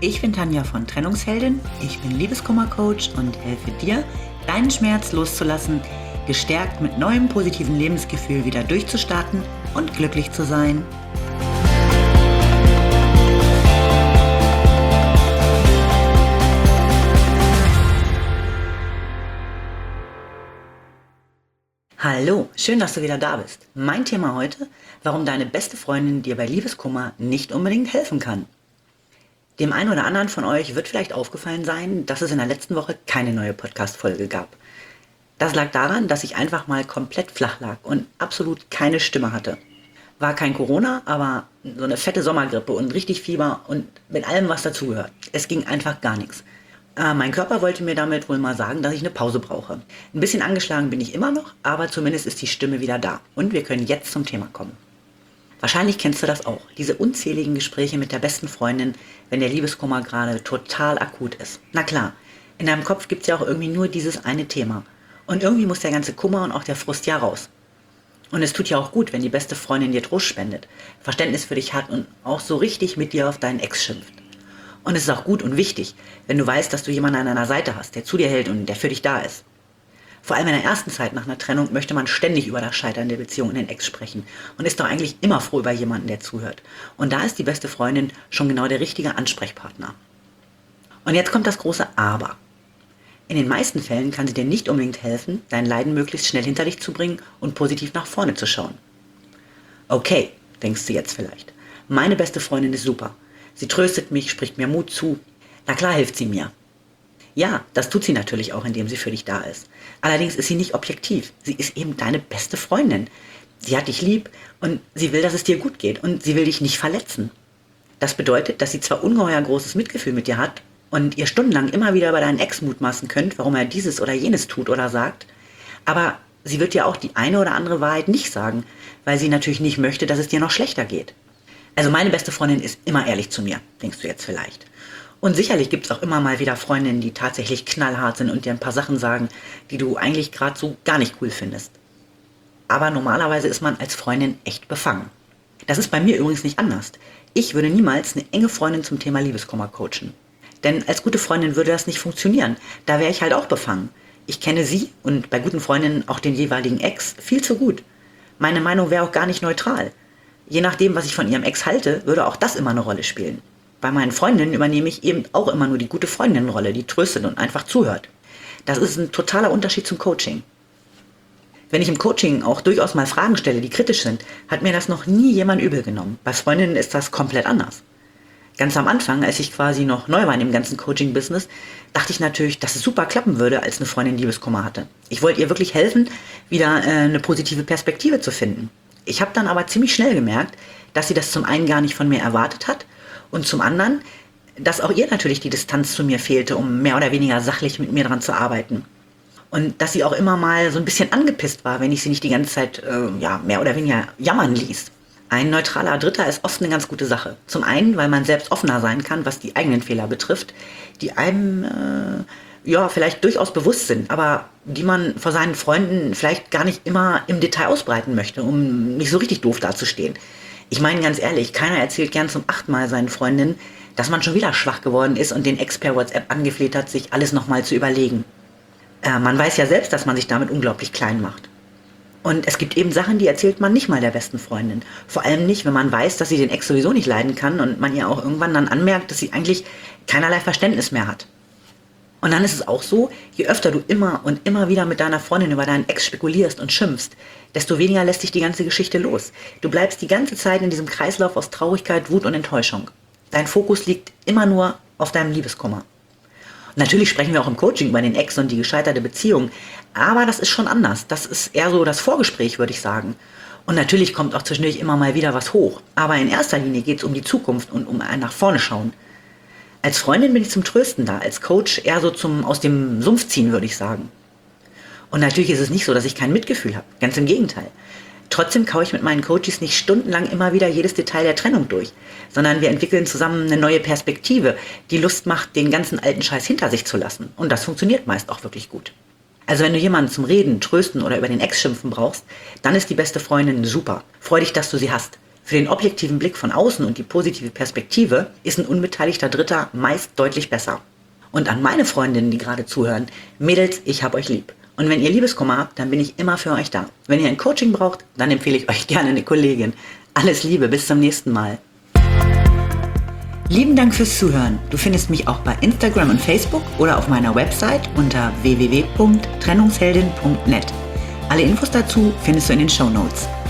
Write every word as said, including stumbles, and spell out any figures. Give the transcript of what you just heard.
Ich bin Tanja von Trennungsheldin, ich bin Liebeskummer-Coach und helfe dir, deinen Schmerz loszulassen, gestärkt mit neuem positiven Lebensgefühl wieder durchzustarten und glücklich zu sein. Hallo, schön, dass du wieder da bist. Mein Thema heute, warum deine beste Freundin dir bei Liebeskummer nicht unbedingt helfen kann. Dem einen oder anderen von euch wird vielleicht aufgefallen sein, dass es in der letzten Woche keine neue Podcast-Folge gab. Das lag daran, dass ich einfach mal komplett flach lag und absolut keine Stimme hatte. War kein Corona, aber so eine fette Sommergrippe und richtig Fieber und mit allem, was dazugehört. Es ging einfach gar nichts. Äh, mein Körper wollte mir damit wohl mal sagen, dass ich eine Pause brauche. Ein bisschen angeschlagen bin ich immer noch, aber zumindest ist die Stimme wieder da. Und wir können jetzt zum Thema kommen. Wahrscheinlich kennst du das auch, diese unzähligen Gespräche mit der besten Freundin, wenn der Liebeskummer gerade total akut ist. Na klar, in deinem Kopf gibt es ja auch irgendwie nur dieses eine Thema. Und irgendwie muss der ganze Kummer und auch der Frust ja raus. Und es tut ja auch gut, wenn die beste Freundin dir Trost spendet, Verständnis für dich hat und auch so richtig mit dir auf deinen Ex schimpft. Und es ist auch gut und wichtig, wenn du weißt, dass du jemanden an deiner Seite hast, der zu dir hält und der für dich da ist. Vor allem in der ersten Zeit nach einer Trennung möchte man ständig über das Scheitern der Beziehung und den Ex sprechen und ist doch eigentlich immer froh über jemanden, der zuhört. Und da ist die beste Freundin schon genau der richtige Ansprechpartner. Und jetzt kommt das große Aber. In den meisten Fällen kann sie dir nicht unbedingt helfen, dein Leiden möglichst schnell hinter dich zu bringen und positiv nach vorne zu schauen. Okay, denkst du jetzt vielleicht. Meine beste Freundin ist super. Sie tröstet mich, spricht mir Mut zu. Na klar hilft sie mir. Ja, das tut sie natürlich auch, indem sie für dich da ist. Allerdings ist sie nicht objektiv. Sie ist eben deine beste Freundin. Sie hat dich lieb und sie will, dass es dir gut geht und sie will dich nicht verletzen. Das bedeutet, dass sie zwar ungeheuer großes Mitgefühl mit dir hat und ihr stundenlang immer wieder bei deinen Ex mutmaßen könnt, warum er dieses oder jenes tut oder sagt, aber sie wird dir auch die eine oder andere Wahrheit nicht sagen, weil sie natürlich nicht möchte, dass es dir noch schlechter geht. Also meine beste Freundin ist immer ehrlich zu mir, denkst du jetzt vielleicht. Und sicherlich gibt es auch immer mal wieder Freundinnen, die tatsächlich knallhart sind und dir ein paar Sachen sagen, die du eigentlich gerade so gar nicht cool findest. Aber normalerweise ist man als Freundin echt befangen. Das ist bei mir übrigens nicht anders. Ich würde niemals eine enge Freundin zum Thema Liebeskummer coachen. Denn als gute Freundin würde das nicht funktionieren. Da wäre ich halt auch befangen. Ich kenne sie und bei guten Freundinnen auch den jeweiligen Ex viel zu gut. Meine Meinung wäre auch gar nicht neutral. Je nachdem, was ich von ihrem Ex halte, würde auch das immer eine Rolle spielen. Bei meinen Freundinnen übernehme ich eben auch immer nur die gute Freundinnenrolle, die tröstet und einfach zuhört. Das ist ein totaler Unterschied zum Coaching. Wenn ich im Coaching auch durchaus mal Fragen stelle, die kritisch sind, hat mir das noch nie jemand übel genommen. Bei Freundinnen ist das komplett anders. Ganz am Anfang, als ich quasi noch neu war in dem ganzen Coaching-Business, dachte ich natürlich, dass es super klappen würde, als eine Freundin Liebeskummer hatte. Ich wollte ihr wirklich helfen, wieder äh, eine positive Perspektive zu finden. Ich habe dann aber ziemlich schnell gemerkt, dass sie das zum einen gar nicht von mir erwartet hat, und zum anderen, dass auch ihr natürlich die Distanz zu mir fehlte, um mehr oder weniger sachlich mit mir dran zu arbeiten. Und dass sie auch immer mal so ein bisschen angepisst war, wenn ich sie nicht die ganze Zeit äh, ja, mehr oder weniger jammern ließ. Ein neutraler Dritter ist oft eine ganz gute Sache. Zum einen, weil man selbst offener sein kann, was die eigenen Fehler betrifft, die einem äh, ja vielleicht durchaus bewusst sind, aber die man vor seinen Freunden vielleicht gar nicht immer im Detail ausbreiten möchte, um nicht so richtig doof dazustehen. Ich meine ganz ehrlich, keiner erzählt gern zum achten Mal seinen Freundinnen, dass man schon wieder schwach geworden ist und den Ex per WhatsApp angefleht hat, sich alles nochmal zu überlegen. Äh, man weiß ja selbst, dass man sich damit unglaublich klein macht. Und es gibt eben Sachen, die erzählt man nicht mal der besten Freundin. Vor allem nicht, wenn man weiß, dass sie den Ex sowieso nicht leiden kann und man ihr auch irgendwann dann anmerkt, dass sie eigentlich keinerlei Verständnis mehr hat. Und dann ist es auch so, je öfter du immer und immer wieder mit deiner Freundin über deinen Ex spekulierst und schimpfst, desto weniger lässt dich die ganze Geschichte los. Du bleibst die ganze Zeit in diesem Kreislauf aus Traurigkeit, Wut und Enttäuschung. Dein Fokus liegt immer nur auf deinem Liebeskummer. Und natürlich sprechen wir auch im Coaching über den Ex und die gescheiterte Beziehung, aber das ist schon anders. Das ist eher so das Vorgespräch, würde ich sagen. Und natürlich kommt auch zwischendurch immer mal wieder was hoch. Aber in erster Linie geht es um die Zukunft und um ein nach vorne schauen. Als Freundin bin ich zum Trösten da, als Coach eher so zum aus dem Sumpf ziehen, würde ich sagen. Und natürlich ist es nicht so, dass ich kein Mitgefühl habe, ganz im Gegenteil. Trotzdem kaue ich mit meinen Coaches nicht stundenlang immer wieder jedes Detail der Trennung durch, sondern wir entwickeln zusammen eine neue Perspektive, die Lust macht, den ganzen alten Scheiß hinter sich zu lassen. Und das funktioniert meist auch wirklich gut. Also wenn du jemanden zum Reden, Trösten oder über den Ex schimpfen brauchst, dann ist die beste Freundin super. Freu dich, dass du sie hast. Für den objektiven Blick von außen und die positive Perspektive ist ein unbeteiligter Dritter meist deutlich besser. Und an meine Freundinnen, die gerade zuhören, Mädels, ich hab euch lieb. Und wenn ihr Liebeskummer habt, dann bin ich immer für euch da. Wenn ihr ein Coaching braucht, dann empfehle ich euch gerne eine Kollegin. Alles Liebe, bis zum nächsten Mal. Lieben Dank fürs Zuhören. Du findest mich auch bei Instagram und Facebook oder auf meiner Website unter w w w punkt trennungsheldin punkt net. Alle Infos dazu findest du in den Shownotes.